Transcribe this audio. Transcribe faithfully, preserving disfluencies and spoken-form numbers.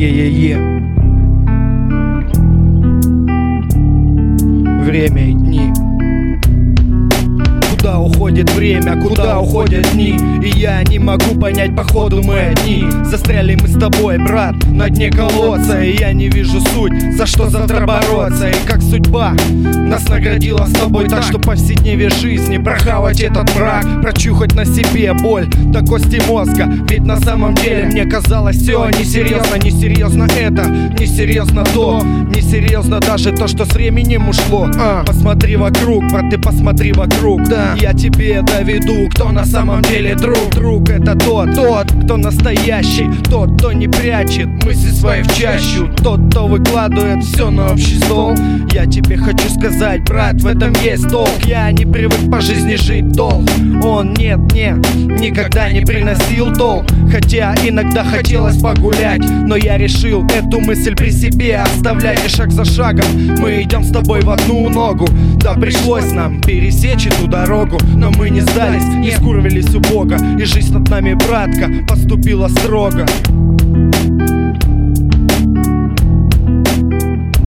Е-е-е. Время и дни. Куда уходит время, куда уходят дни? И я не могу понять, походу мы одни. Застряли мы с тобой, брат, на дне колодца. И я не вижу суть, за что завтра бороться. И как судьба нас наградила с тобой так, что повседневе жизни прохавать этот мрак, прочухать на себе боль до кости мозга. Ведь на самом деле мне казалось все несерьезно. Несерьезно это, несерьезно то, несерьезно даже то, что с временем ушло. а, Посмотри вокруг, брат, ты посмотри вокруг. Да, я тебе доведу, кто на самом деле друг. Друг — это тот, тот, кто настоящий, тот, кто не прячет мысли свои в чащу, тот, кто выкладывает все на общий стол. Я тебе хочу сказать, брат, в этом есть толк. Я не привык по жизни жить долг. Он нет, нет, никогда не приносил толк. Хотя иногда хотелось погулять, но я решил эту мысль при себе оставлять. И шаг за шагом мы идем с тобой в одну ногу. Да, пришлось нам пересечь эту дорогу, но мы не сдались, не скурвились у Бога. И жизнь над нами, братка, поступила строго.